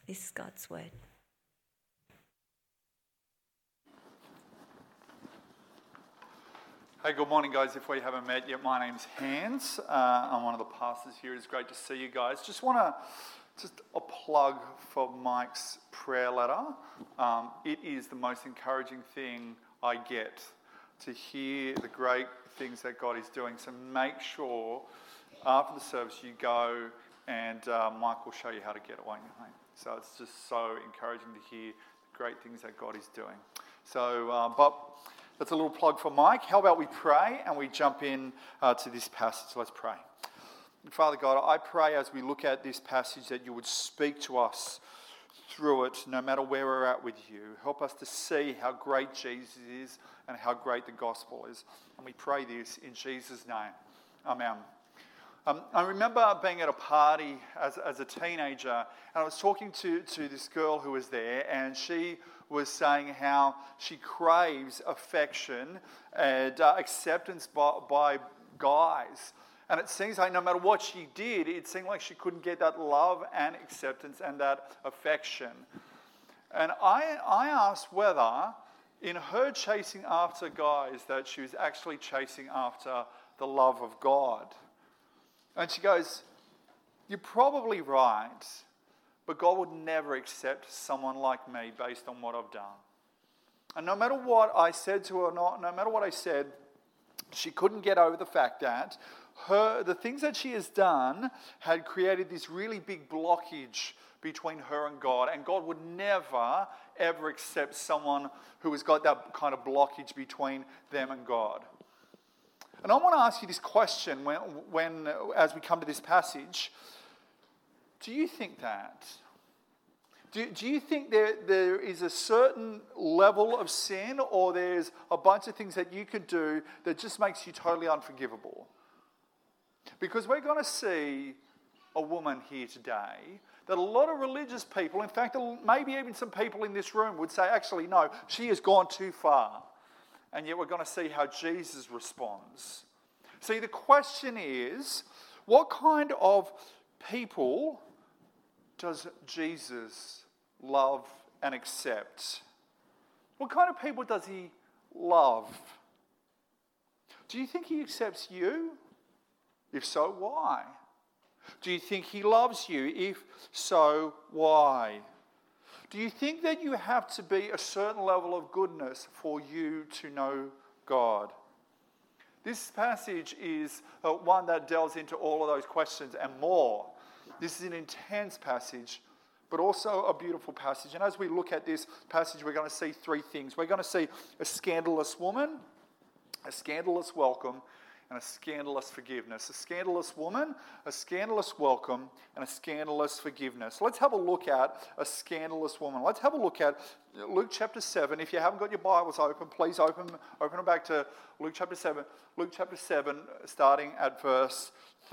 This is God's word. Hey, good morning, guys. If we haven't met yet, my name's Hans. I'm one of the pastors here. It's great to see you guys. Just a plug for Mike's prayer letter. It is the most encouraging thing I get to hear the great things that God is doing. So make sure after the service you go and Mike will show you how to get it when you're home. So it's just so encouraging to hear the great things that God is doing. So, but that's a little plug for Mike. How about we pray and we jump in to this passage. Let's pray. Father God, I pray as we look at this passage that you would speak to us through it, no matter where we're at with you. Help us to see how great Jesus is and how great the gospel is. And we pray this in Jesus' name. Amen. I remember being at a party as a teenager, and I was talking to this girl who was there, and she was saying how she craves affection and acceptance by guys. And it seems like no matter what she did, it seemed like she couldn't get that love and acceptance and that affection. And I asked whether in her chasing after guys that she was actually chasing after the love of God. And she goes, "You're probably right, but God would never accept someone like me based on what I've done." And no matter what I said to her, no matter what I said, she couldn't get over the fact that the things that she has done had created this really big blockage between her and God. And God would never, ever accept someone who has got that kind of blockage between them and God. And I want to ask you this question when as we come to this passage. Do you think that? Do you think there is a certain level of sin, or there's a bunch of things that you could do that just makes you totally unforgivable? Because we're going to see a woman here today that a lot of religious people, in fact, maybe even some people in this room would say, actually, no, she has gone too far. And yet we're going to see how Jesus responds. See, the question is, what kind of people does Jesus love and accept? What kind of people does he love? Do you think he accepts you? If so, why? Do you think he loves you? If so, why? Do you think that you have to be a certain level of goodness for you to know God? This passage is one that delves into all of those questions and more. This is an intense passage, but also a beautiful passage. And as we look at this passage, we're going to see three things. We're going to see a scandalous woman, a scandalous welcome, and a scandalous forgiveness. A scandalous woman, a scandalous welcome, and a scandalous forgiveness. Let's have a look at a scandalous woman. Let's have a look at Luke chapter 7. If you haven't got your Bibles open, please open it back to Luke chapter 7. Luke chapter 7, starting at verse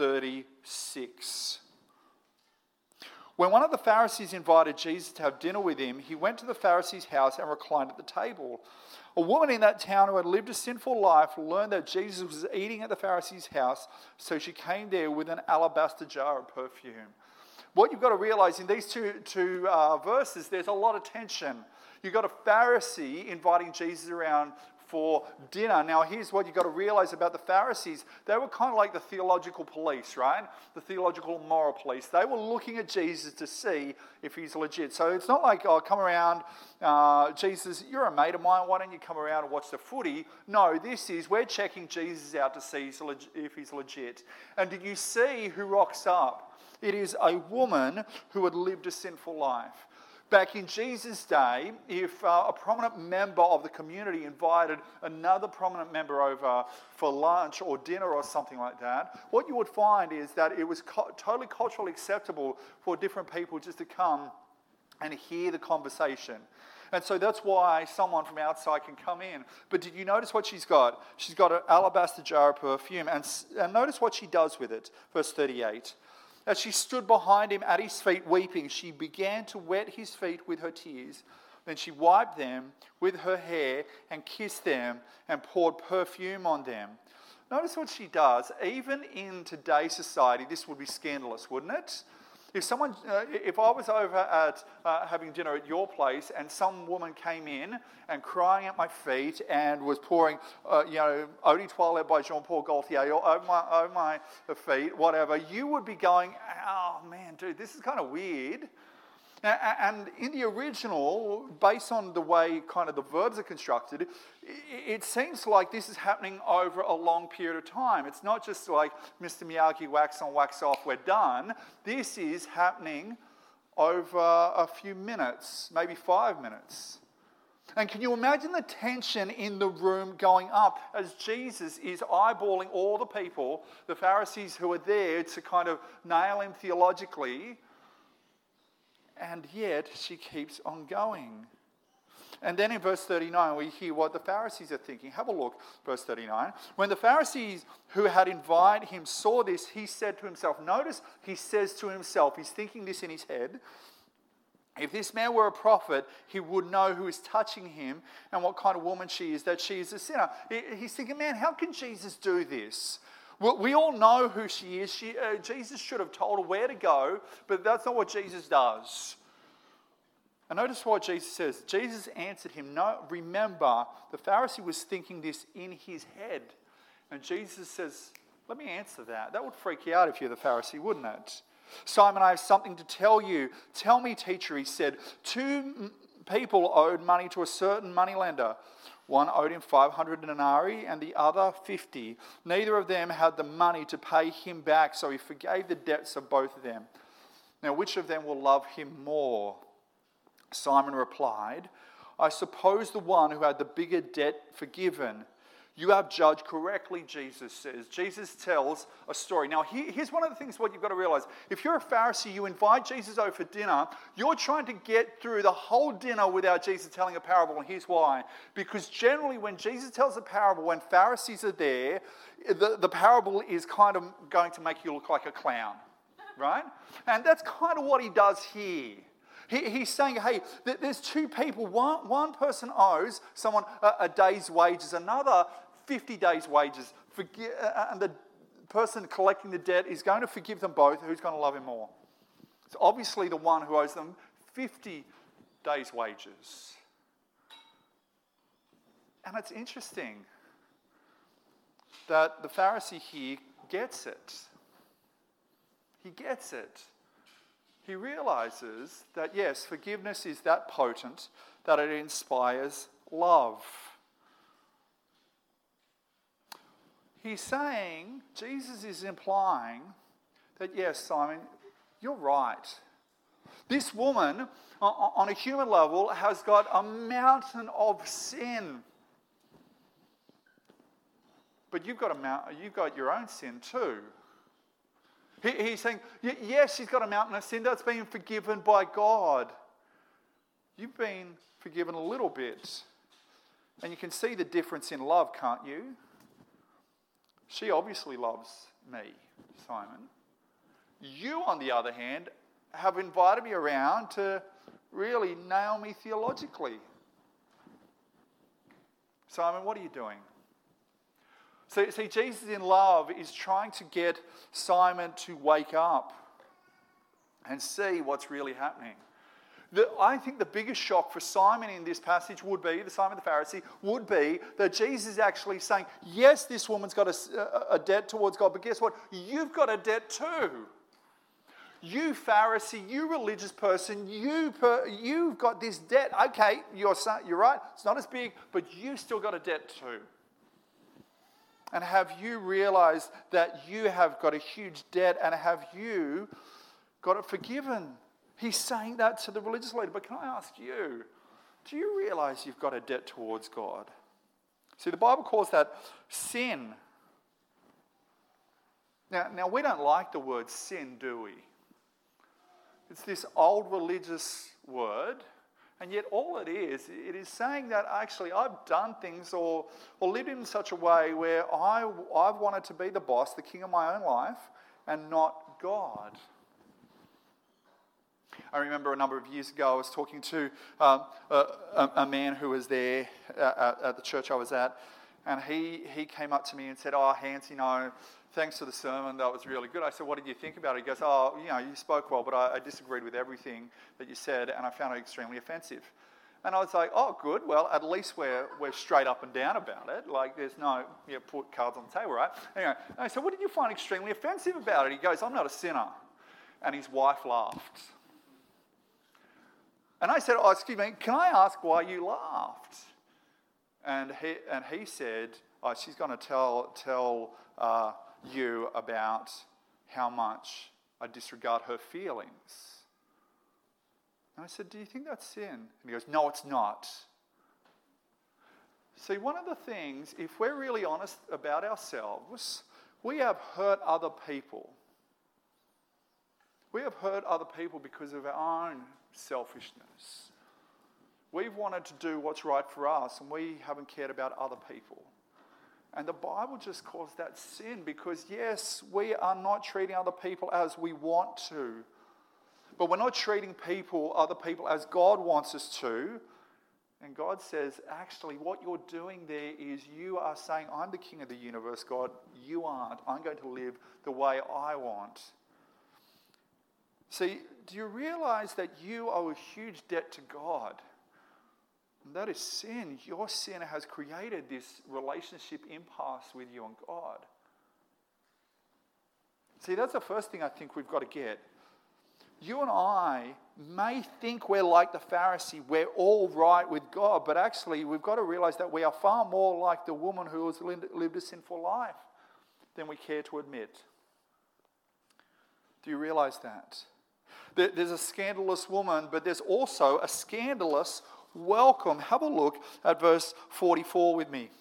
36. When one of the Pharisees invited Jesus to have dinner with him, he went to the Pharisee's house and reclined at the table. A woman in that town who had lived a sinful life learned that Jesus was eating at the Pharisee's house, so she came there with an alabaster jar of perfume. What you've got to realize in these two verses, there's a lot of tension. You've got a Pharisee inviting Jesus around for dinner. Now, here's what you've got to realize about the Pharisees. They were kind of like the theological police, right? The theological moral police. They were looking at Jesus to see if he's legit. So it's not like, oh, come around, Jesus, you're a mate of mine, why don't you come around and watch the footy? No, this is, we're checking Jesus out to see if he's legit. And did you see who rocks up? It is a woman who had lived a sinful life. Back in Jesus' day, if a prominent member of the community invited another prominent member over for lunch or dinner or something like that, what you would find is that it was totally culturally acceptable for different people just to come and hear the conversation. And so that's why someone from outside can come in. But did you notice what she's got? She's got an alabaster jar of perfume. And notice what she does with it. Verse 38. As she stood behind him at his feet weeping, she began to wet his feet with her tears. Then she wiped them with her hair and kissed them and poured perfume on them. Notice what she does. Even in today's society, this would be scandalous, wouldn't it? If I was over at having dinner at your place and some woman came in and crying at my feet and was pouring, Eau de Toilette by Jean-Paul Gaultier over my feet, whatever, you would be going, oh man, dude, this is kind of weird. And in the original, based on the way kind of the verbs are constructed, it seems like this is happening over a long period of time. It's not just like Mr. Miyagi, wax on, wax off, we're done. This is happening over a few minutes, maybe 5 minutes. And can you imagine the tension in the room going up as Jesus is eyeballing all the people, the Pharisees who are there to kind of nail him theologically, and yet she keeps on going. And then in verse 39, we hear what the Pharisees are thinking. Have a look, verse 39. When the Pharisees who had invited him saw this, he said to himself, notice he says to himself, he's thinking this in his head, if this man were a prophet, he would know who is touching him and what kind of woman she is, that she is a sinner. He's thinking, man, how can Jesus do this? Well, we all know who she is. Jesus should have told her where to go, but that's not what Jesus does. And notice what Jesus says. Jesus answered him, no, remember, the Pharisee was thinking this in his head. And Jesus says, let me answer that. That would freak you out if you're the Pharisee, wouldn't it? Simon, I have something to tell you. Tell me, teacher, he said. 2 people owed money to a certain moneylender. One owed him 500 denarii and the other 50. Neither of them had the money to pay him back, so he forgave the debts of both of them. Now, which of them will love him more? Simon replied, I suppose the one who had the bigger debt forgiven. You have judged correctly, Jesus says. Jesus tells a story. Now, here's one of the things what you've got to realize. If you're a Pharisee, you invite Jesus over for dinner, you're trying to get through the whole dinner without Jesus telling a parable, and here's why. Because generally when Jesus tells a parable, when Pharisees are there, the parable is kind of going to make you look like a clown, right? And that's kind of what he does here. He's saying, hey, there's 2 people. One person owes someone a day's wages, another 50 days' wages. And the person collecting the debt is going to forgive them both. Who's going to love him more? It's obviously the one who owes them 50 days' wages. And it's interesting that the Pharisee here gets it. He gets it. He realizes that, yes, forgiveness is that potent that it inspires love. He's saying, Jesus is implying that, yes, Simon, you're right. This woman, on a human level, has got a mountain of sin. But you've got your own sin too. He's saying, yes, she's got a mountain of sin that's been forgiven by God. You've been forgiven a little bit. And you can see the difference in love, can't you? She obviously loves me, Simon. You, on the other hand, have invited me around to really nail me theologically. Simon, what are you doing? See, Jesus in love is trying to get Simon to wake up and see what's really happening. I think the biggest shock for Simon in this passage would be, the Simon the Pharisee, would be that Jesus is actually saying, yes, this woman's got a debt towards God, but guess what? You've got a debt too. You Pharisee, you religious person, you've got this debt. Okay, you're right, it's not as big, but you've still got a debt too. And have you realized that you have got a huge debt, and have you got it forgiven? He's saying that to the religious leader. But can I ask you, do you realize you've got a debt towards God? See, the Bible calls that sin. Now we don't like the word sin, do we? It's this old religious word. And yet all it is saying that actually I've done things or lived in such a way where I've wanted to be the boss, the king of my own life, and not God. I remember a number of years ago I was talking to a man who was there at the church I was at, And he came up to me and said, "Oh, Hans, thanks for the sermon. That was really good." I said, "What did you think about it?" He goes, "Oh, you spoke well, but I disagreed with everything that you said, and I found it extremely offensive." And I was like, "Oh, good. Well, at least we're straight up and down about it. Like, there's no put cards on the table, right?" Anyway, and I said, "What did you find extremely offensive about it?" He goes, "I'm not a sinner." And his wife laughed. And I said, "Oh, excuse me, can I ask why you laughed?" And he said, "Oh, she's going to tell you about how much I disregard her feelings." And I said, "Do you think that's sin?" And he goes, "No, it's not." See, one of the things, if we're really honest about ourselves, we have hurt other people. We have hurt other people because of our own selfishness. We've wanted to do what's right for us, and we haven't cared about other people. And the Bible just calls that sin because, yes, we are not treating other people as we want to. But we're not treating other people as God wants us to. And God says, actually, what you're doing there is you are saying, "I'm the king of the universe, God. You aren't. I'm going to live the way I want." See, do you realize that you owe a huge debt to God? And that is sin. Your sin has created this relationship impasse with you and God. See, that's the first thing I think we've got to get. You and I may think we're like the Pharisee, we're all right with God, but actually we've got to realize that we are far more like the woman who has lived a sinful life than we care to admit. Do you realize that? There's a scandalous woman, but there's also a scandalous welcome. Have a look at verse 44 with me.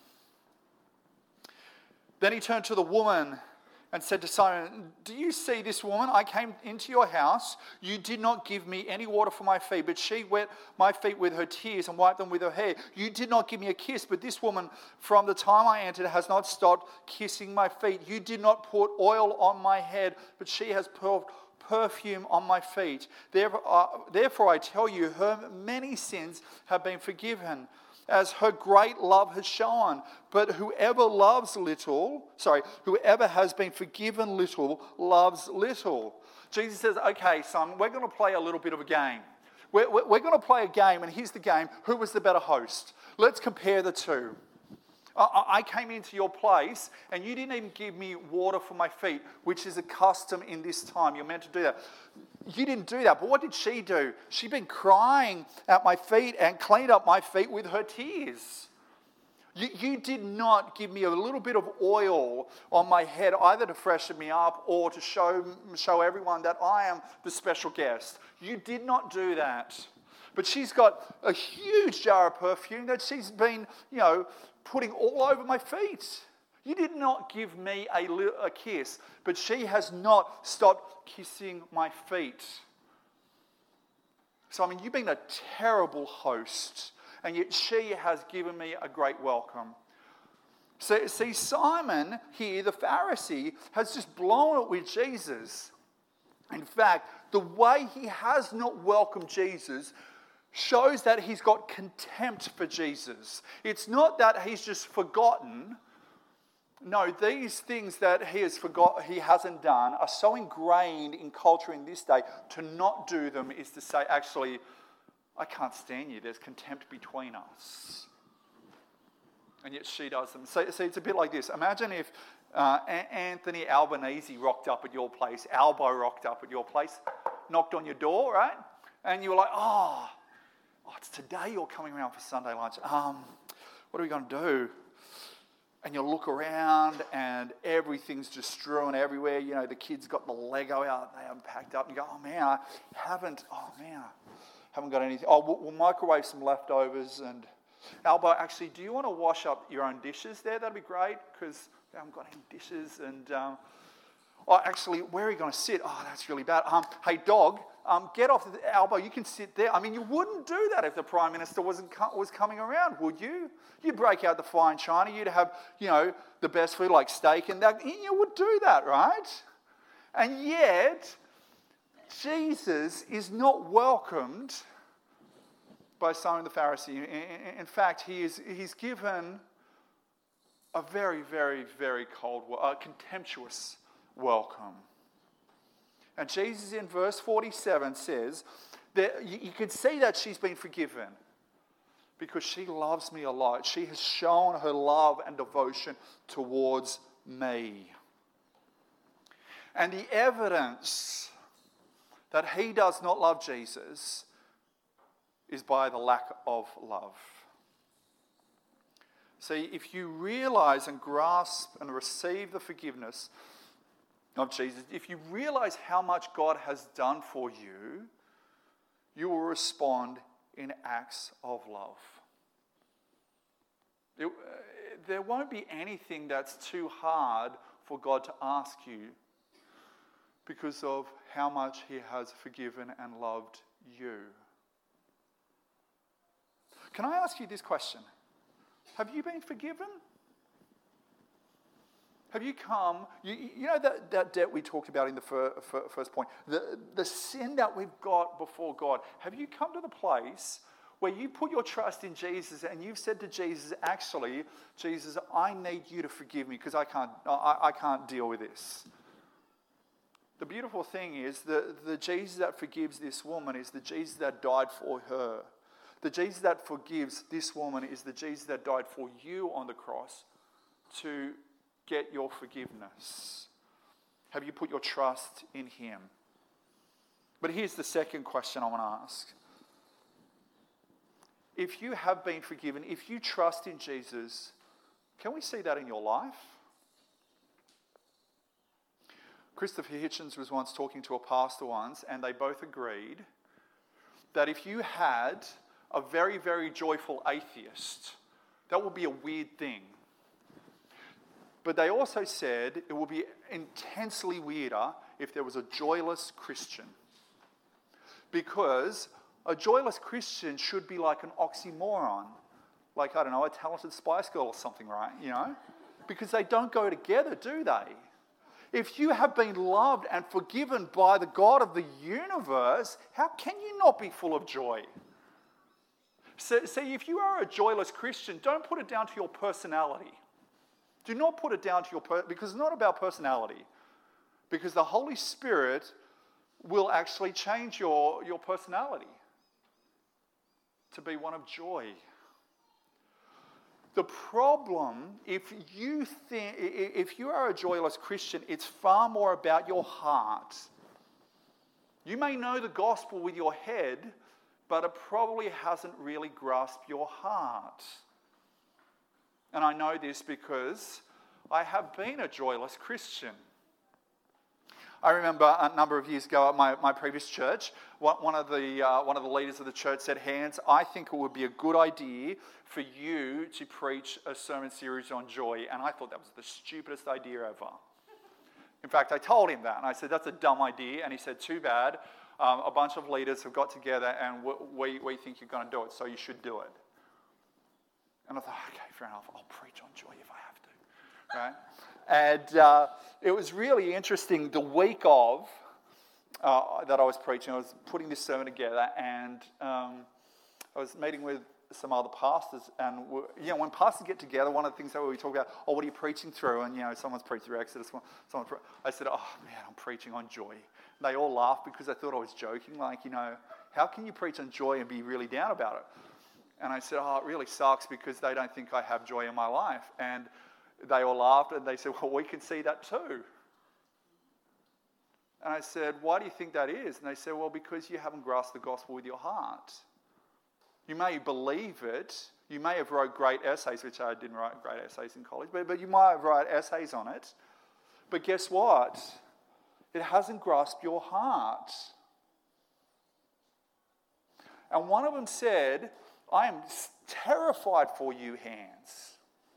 Then he turned to the woman and said to Simon, "Do you see this woman? I came into your house. You did not give me any water for my feet, but she wet my feet with her tears and wiped them with her hair. You did not give me a kiss, but this woman from the time I entered has not stopped kissing my feet. You did not put oil on my head, but she has poured perfume on my feet. Therefore I tell you, her many sins have been forgiven, as her great love has shown. But whoever has been forgiven little, loves little." Jesus says, "Okay, son, we're going to play a little bit of a game. We're going to play a game, and here's the game. Who was the better host? Let's compare the two. I came into your place, and you didn't even give me water for my feet, which is a custom in this time. You're meant to do that. You didn't do that, but what did she do? She'd been crying at my feet and cleaned up my feet with her tears. You did not give me a little bit of oil on my head, either to freshen me up or to show everyone that I am the special guest. You did not do that. But she's got a huge jar of perfume that she's been, putting all over my feet. You did not give me a kiss, but she has not stopped kissing my feet." So, you've been a terrible host, and yet she has given me a great welcome. So, see, Simon here, the Pharisee, has just blown it with Jesus. In fact, the way he has not welcomed Jesus shows that he's got contempt for Jesus. It's not that he's just forgotten. No, these things that he hasn't done are so ingrained in culture in this day. To not do them is to say, actually, I can't stand you. There's contempt between us. And yet she does them. So it's a bit like this. Imagine if Anthony Albanese rocked up at your place, Albo rocked up at your place, knocked on your door, right? And you were like, oh, it's today you're coming around for Sunday lunch. What are we going to do? And you look around and everything's just strewn everywhere. The kids got the Lego out, they haven't packed up. And you go, I haven't got anything. We'll microwave some leftovers. And Albo, actually, do you want to wash up your own dishes there? That'd be great, because I haven't got any dishes. And, actually, where are you going to sit? Oh, that's really bad. Hey, dog, get off the elbow. You can sit there. You wouldn't do that if the Prime Minister was coming around, would you? You'd break out the fine china. You'd have, the best food like steak and that. You would do that, right? And yet, Jesus is not welcomed by Simon the Pharisee. In fact, he's given a very, very, very cold, contemptuous welcome. And Jesus in verse 47 says that you can see that she's been forgiven because she loves me a lot. She has shown her love and devotion towards me. And the evidence that he does not love Jesus is by the lack of love. See, if you realize and grasp and receive the forgiveness of Jesus, if you realize how much God has done for you, you will respond in acts of love. There won't be anything that's too hard for God to ask you because of how much he has forgiven and loved you. Can I ask you this question? Have you been forgiven? Have you come, you know that debt we talked about in the first point, the sin that we've got before God, have you come to the place where you put your trust in Jesus and you've said to Jesus, actually, Jesus, I need you to forgive me because I can't deal with this. The beautiful thing is the Jesus that forgives this woman is the Jesus that died for her. The Jesus that forgives this woman is the Jesus that died for you on the cross to get your forgiveness. Have you put your trust in him? But here's the second question I want to ask. If you have been forgiven, if you trust in Jesus, can we see that in your life? Christopher Hitchens was once talking to a pastor once, and they both agreed that if you had a very, very joyful atheist, that would be a weird thing. But they also said it would be intensely weirder if there was a joyless Christian. Because a joyless Christian should be like an oxymoron. Like, I don't know, a talented Spice Girl or something, right? You know? Because they don't go together, do they? If you have been loved and forgiven by the God of the universe, how can you not be full of joy? So, see, if you are a joyless Christian, don't put it down to your personality. Do not put it down to because it's not about personality. Because the Holy Spirit will actually change your personality to be one of joy. The problem, if you are a joyless Christian, it's far more about your heart. You may know the gospel with your head, but it probably hasn't really grasped your heart. And I know this because I have been a joyless Christian. I remember a number of years ago at my previous church, one of the leaders of the church said, "Hans, I think it would be a good idea for you to preach a sermon series on joy." And I thought that was the stupidest idea ever. In fact, I told him that, and I said, "That's a dumb idea." And he said, "Too bad. A bunch of leaders have got together, and we think you're going to do it, so you should do it." And I thought, okay, fair enough. I'll preach on joy if I have to, right? And it was really interesting. The week of that I was preaching, I was putting this sermon together, and I was meeting with some other pastors. And when pastors get together, one of the things that we talk about, what are you preaching through? And someone's preaching through Exodus. I said, "Oh man, I'm preaching on joy." And they all laughed because they thought I was joking. Like, how can you preach on joy and be really down about it? And I said, "Oh, it really sucks because they don't think I have joy in my life." And they all laughed and they said, "Well, we can see that too." And I said, "Why do you think that is?" And they said, "Well, because you haven't grasped the gospel with your heart. You may believe it. You may have wrote great essays," which I didn't write great essays in college, but you might have written essays on it. But guess what? It hasn't grasped your heart. And one of them said, "I am terrified for you, Hans.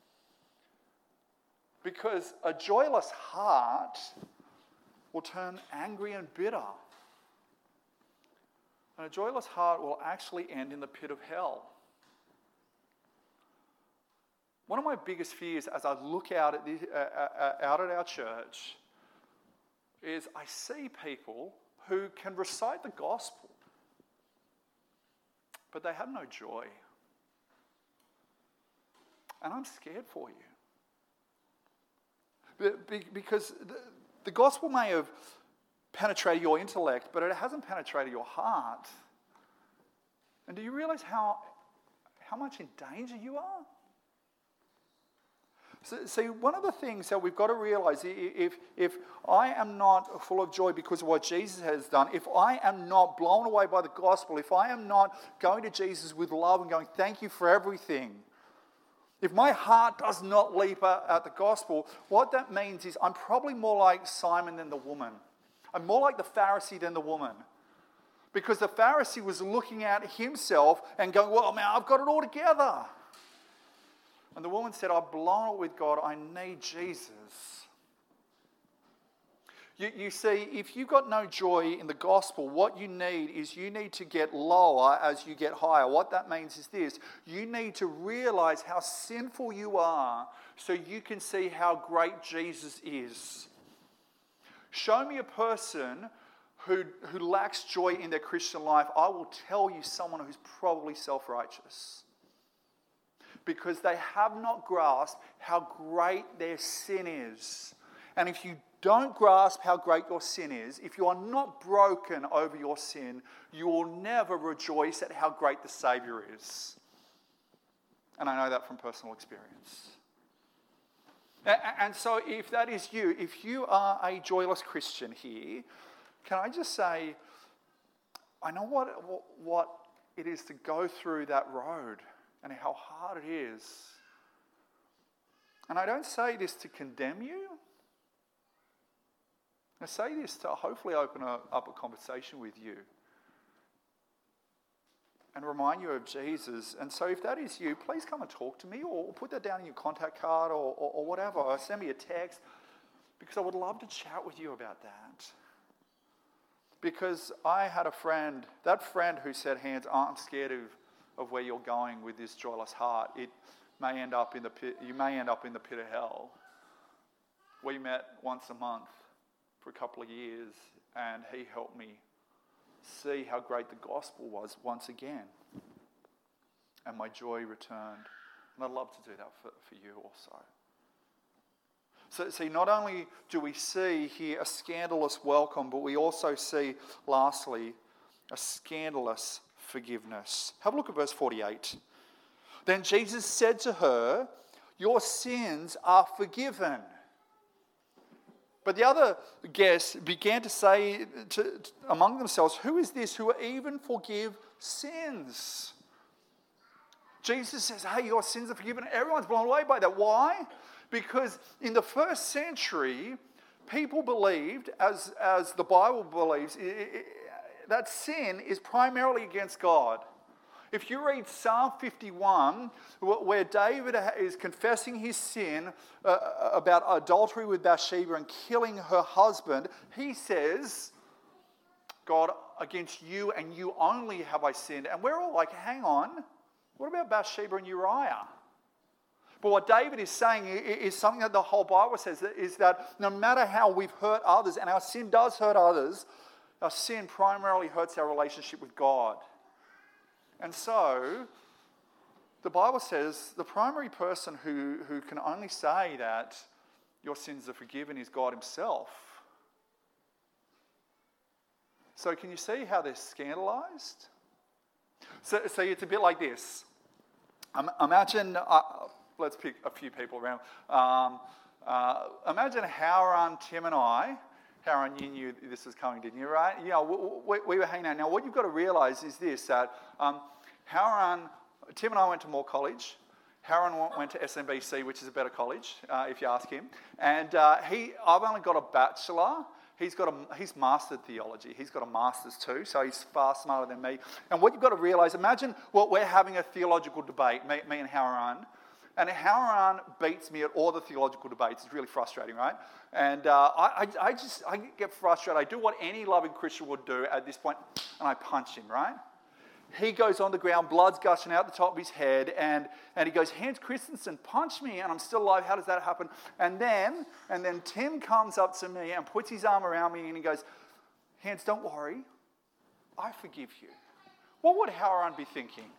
Because a joyless heart will turn angry and bitter. And a joyless heart will actually end in the pit of hell." One of my biggest fears as I look out at our church is I see people who can recite the gospel, but they have no joy. And I'm scared for you. Because the gospel may have penetrated your intellect, but it hasn't penetrated your heart. And do you realize how much in danger you are? So, see, one of the things that we've got to realize, if I am not full of joy because of what Jesus has done, if I am not blown away by the gospel, if I am not going to Jesus with love and going, thank you for everything, if my heart does not leap at the gospel, what that means is I'm probably more like Simon than the woman. I'm more like the Pharisee than the woman. Because the Pharisee was looking at himself and going, well, man, I've got it all together. And the woman said, I've blown it with God. I need Jesus. You see, if you've got no joy in the gospel, what you need is you need to get lower as you get higher. What that means is this. You need to realize how sinful you are so you can see how great Jesus is. Show me a person who lacks joy in their Christian life. I will tell you someone who's probably self-righteous. Because they have not grasped how great their sin is. And if you don't grasp how great your sin is, if you are not broken over your sin, you will never rejoice at how great the Saviour is. And I know that from personal experience. And so if that is you, if you are a joyless Christian here, can I just say, I know what it is to go through that road. And how hard it is. And I don't say this to condemn you. I say this to hopefully open up a conversation with you. And remind you of Jesus. And so if that is you, please come and talk to me. Or put that down in your contact card or whatever. Or send me a text. Because I would love to chat with you about that. Because I had a friend, that friend who said, Hans, aren't scared of where you're going with this joyless heart. It may end up in the pit. You may end up in the pit of hell. We met once a month for a couple of years, and he helped me see how great the gospel was once again, and my joy returned. And I'd love to do that for you also. So see, not only do we see here a scandalous welcome, but we also see, lastly, a scandalous forgiveness. Have a look at verse 48. Then Jesus said to her, your sins are forgiven. But the other guests began to say among themselves, who is this who even forgive sins? Jesus says, hey, your sins are forgiven. Everyone's blown away by that. Why? Because in the first century, people believed, as the Bible believes, that sin is primarily against God. If you read Psalm 51, where David is confessing his sin about adultery with Bathsheba and killing her husband, he says, God, against you and you only have I sinned. And we're all like, hang on, what about Bathsheba and Uriah? But what David is saying is something that the whole Bible says, is that no matter how we've hurt others, and our sin does hurt others, our sin primarily hurts our relationship with God. And so, the Bible says the primary person who can only say that your sins are forgiven is God himself. So can you see how they're scandalized? So it's a bit like this. Imagine, let's pick a few people around. Imagine Howard, Tim and I. Howard, you knew this was coming, didn't you, right? You know, we were hanging out. Now, what you've got to realise is this, that Howard, Tim and I went to Moore College. Howard went to SMBC, which is a better college, if you ask him. And I've only got a bachelor. He's mastered theology. He's got a master's too, so he's far smarter than me. And what you've got to realise, imagine what we're having a theological debate, me and Howard. And Howard beats me at all the theological debates. It's really frustrating, right? And I get frustrated. I do what any loving Christian would do at this point, and I punch him, right? He goes on the ground, blood's gushing out the top of his head, and he goes, Hans Christensen, punch me, and I'm still alive. How does that happen? And then Tim comes up to me and puts his arm around me, and he goes, Hans, don't worry. I forgive you. What would Howard be thinking?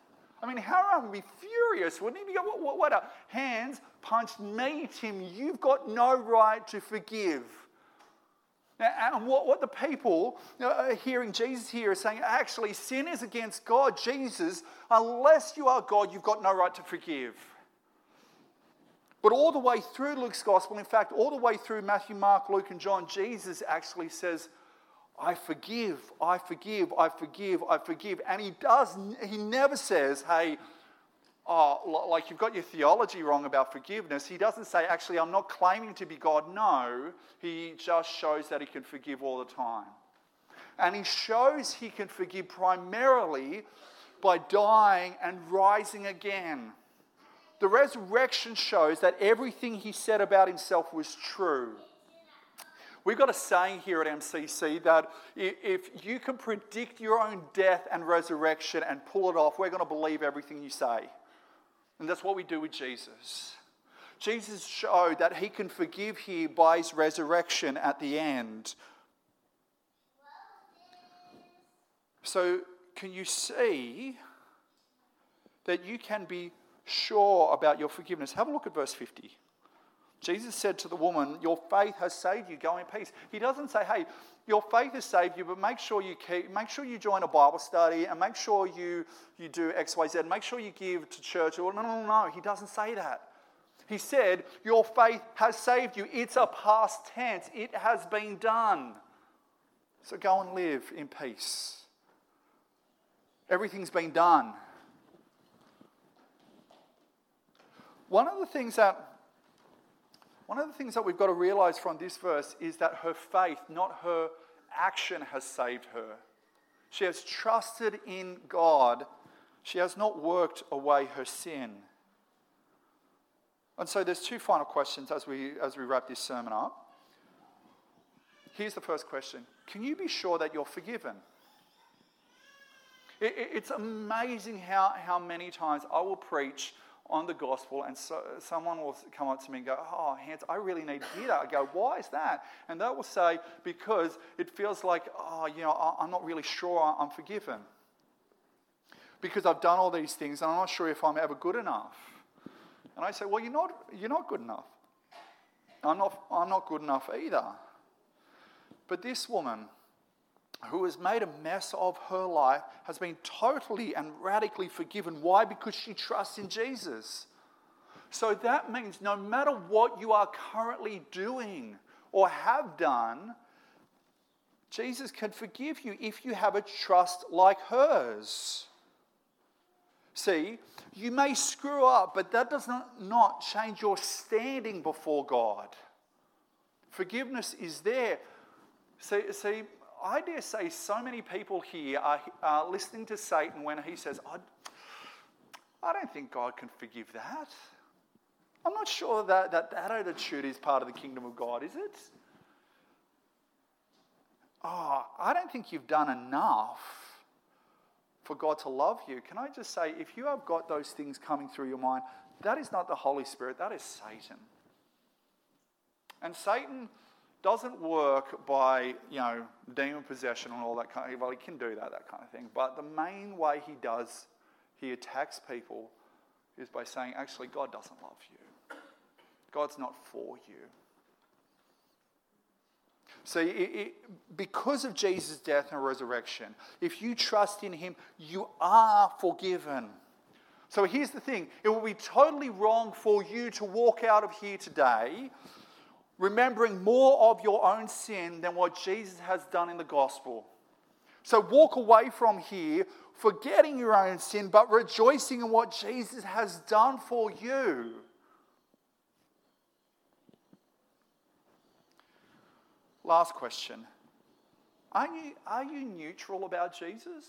I mean, Haran would be furious, wouldn't he? What? Hands punched me, Tim. You've got no right to forgive. And what the people hearing Jesus here is saying, actually, sin is against God. Jesus, unless you are God, you've got no right to forgive. But all the way through Luke's gospel, in fact, all the way through Matthew, Mark, Luke, and John, Jesus actually says, I forgive, I forgive, I forgive, I forgive. And he never says, hey, like you've got your theology wrong about forgiveness. He doesn't say, actually, I'm not claiming to be God. No, he just shows that he can forgive all the time. And he shows he can forgive primarily by dying and rising again. The resurrection shows that everything he said about himself was true. We've got a saying here at MCC that if you can predict your own death and resurrection and pull it off, we're going to believe everything you say. And that's what we do with Jesus. Jesus showed that he can forgive here by his resurrection at the end. So can you see that you can be sure about your forgiveness? Have a look at verse 50. Jesus said to the woman, your faith has saved you, go in peace. He doesn't say, hey, your faith has saved you, but make sure you join a Bible study and make sure you do X, Y, Z. Make sure you give to church. No. He doesn't say that. He said, your faith has saved you. It's a past tense. It has been done. So go and live in peace. Everything's been done. One of the things that we've got to realize from this verse is that her faith, not her action, has saved her. She has trusted in God. She has not worked away her sin. And so there's two final questions as we wrap this sermon up. Here's the first question. Can you be sure that you're forgiven? It's amazing how many times I will preach on the gospel, and so someone will come up to me and go, oh, Hans, I really need to hear that. I go, why is that? And they will say, because it feels like, I'm not really sure I'm forgiven. Because I've done all these things, and I'm not sure if I'm ever good enough. And I say, well, you're not good enough. I'm not good enough either. But this woman, who has made a mess of her life, has been totally and radically forgiven. Why? Because she trusts in Jesus. So that means no matter what you are currently doing or have done, Jesus can forgive you if you have a trust like hers. See, you may screw up, but that does not change your standing before God. Forgiveness is there. See, I dare say so many people here are listening to Satan when he says, I don't think God can forgive that. I'm not sure that attitude is part of the kingdom of God, is it? I don't think you've done enough for God to love you. Can I just say, if you have got those things coming through your mind, that is not the Holy Spirit, that is Satan. And Satan doesn't work by, demon possession and all that kind of thing. Well, he can do that kind of thing. But the main way he attacks people is by saying, actually, God doesn't love you. God's not for you. So because of Jesus' death and resurrection, if you trust in him, you are forgiven. So here's the thing. It will be totally wrong for you to walk out of here today remembering more of your own sin than what Jesus has done in the gospel. So walk away from here forgetting your own sin, but rejoicing in what Jesus has done for you. Last question. Are you neutral about Jesus?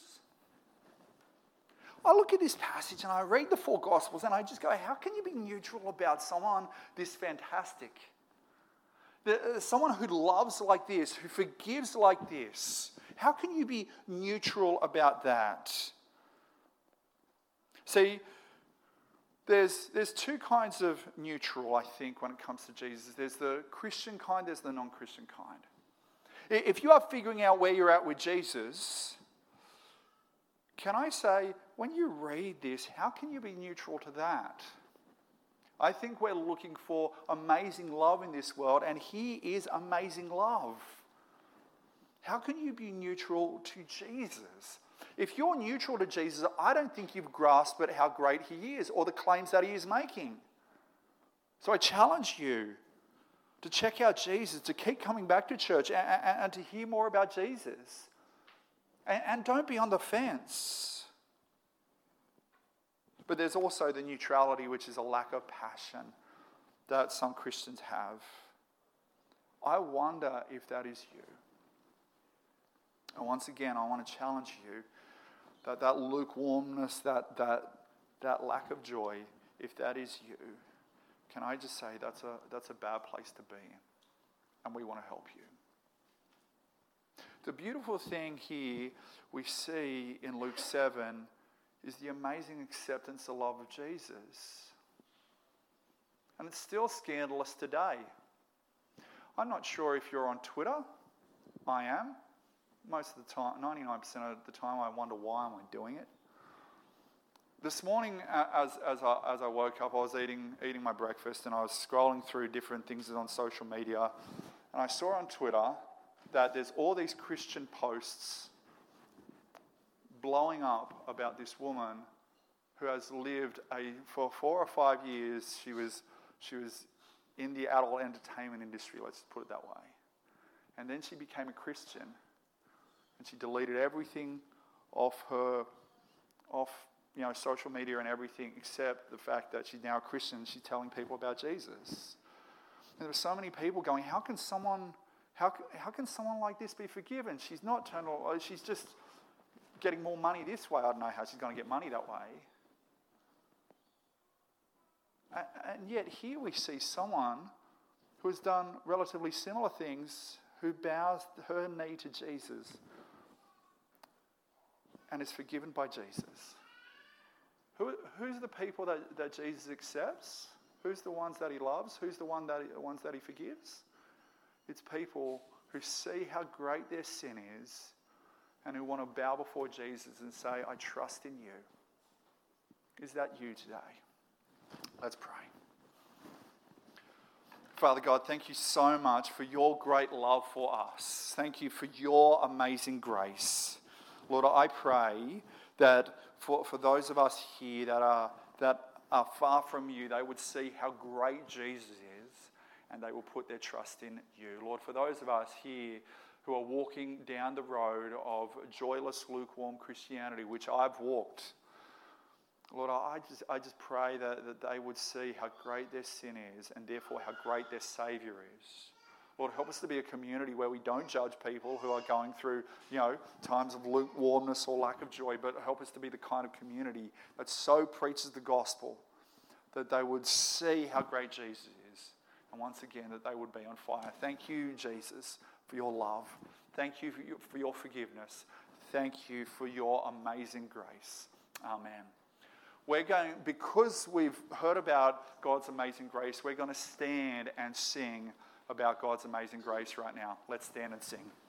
I look at this passage and I read the four Gospels and I just go, how can you be neutral about someone this fantastic? Someone who loves like this, who forgives like this. How can you be neutral about that? See, there's two kinds of neutral, I think, when it comes to Jesus. There's the Christian kind, there's the non-Christian kind. If you are figuring out where you're at with Jesus, can I say, when you read this, how can you be neutral to that? I think we're looking for amazing love in this world, and He is amazing love. How can you be neutral to Jesus? If you're neutral to Jesus, I don't think you've grasped at how great He is or the claims that He is making. So I challenge you to check out Jesus, to keep coming back to church and to hear more about Jesus. And don't be on the fence. But there's also the neutrality, which is a lack of passion that some Christians have. I wonder if that is you. And once again, I want to challenge you that lukewarmness, that lack of joy, if that is you, can I just say that's a bad place to be in, and we want to help you. The beautiful thing here we see in Luke 7 is the amazing acceptance and love of Jesus. And it's still scandalous today. I'm not sure if you're on Twitter. I am. Most of the time, 99% of the time, I wonder why am I doing it. This morning, as I woke up, I was eating my breakfast and I was scrolling through different things on social media, and I saw on Twitter that there's all these Christian posts blowing up about this woman who has lived for 4 or 5 years. She was in the adult entertainment industry, let's put it that way, and then she became a Christian. And she deleted everything off social media and everything except the fact that she's now a Christian and she's telling people about Jesus. And there were so many people going, how can someone like this be forgiven? She's not turned, she's just getting more money this way. I don't know how she's going to get money that way. And yet here we see someone who has done relatively similar things, who bows her knee to Jesus and is forgiven by Jesus. Who's the people that Jesus accepts? Who's the ones that He loves? Who's the ones that He forgives? It's people who see how great their sin is and who want to bow before Jesus and say, I trust in you. Is that you today? Let's pray. Father God, thank you so much for your great love for us. Thank you for your amazing grace. Lord, I pray that for those of us here that are far from you, they would see how great Jesus is and they will put their trust in you. Lord, for those of us here who are walking down the road of joyless, lukewarm Christianity, which I've walked, Lord, I just pray that they would see how great their sin is and therefore how great their Saviour is. Lord, help us to be a community where we don't judge people who are going through, times of lukewarmness or lack of joy, but help us to be the kind of community that so preaches the gospel that they would see how great Jesus is. And once again, that they would be on fire. Thank you, Jesus, for your love. Thank you for your forgiveness. Thank you for your amazing grace. Amen. Because we've heard about God's amazing grace, we're going to stand and sing about God's amazing grace right now. Let's stand and sing.